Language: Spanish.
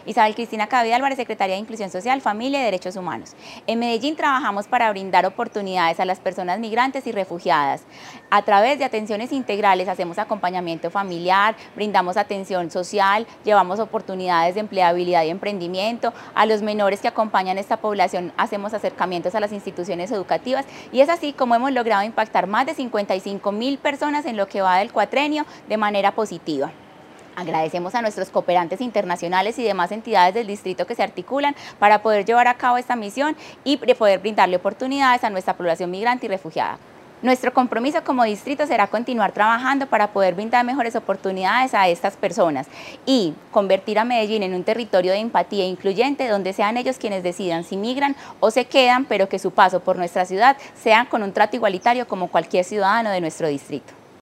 Isabel Cristina Cadavid Álvarez, Secretaria de Inclusión Social, Familia y Derechos Humanos. En Medellín trabajamos para brindar oportunidades a las personas migrantes y refugiadas. A través de atenciones integrales hacemos acompañamiento familiar, brindamos atención social, llevamos oportunidades de empleabilidad y emprendimiento. A los menores que acompañan a esta población hacemos acercamientos a las instituciones educativas y es así como hemos logrado impactar más de 55.000 personas en lo que va del cuatrenio de manera positiva. Agradecemos a nuestros cooperantes internacionales y demás entidades del distrito que se articulan para poder llevar a cabo esta misión y poder brindarle oportunidades a nuestra población migrante y refugiada. Nuestro compromiso como distrito será continuar trabajando para poder brindar mejores oportunidades a estas personas y convertir a Medellín en un territorio de empatía incluyente donde sean ellos quienes decidan si migran o se quedan, pero que su paso por nuestra ciudad sea con un trato igualitario como cualquier ciudadano de nuestro distrito.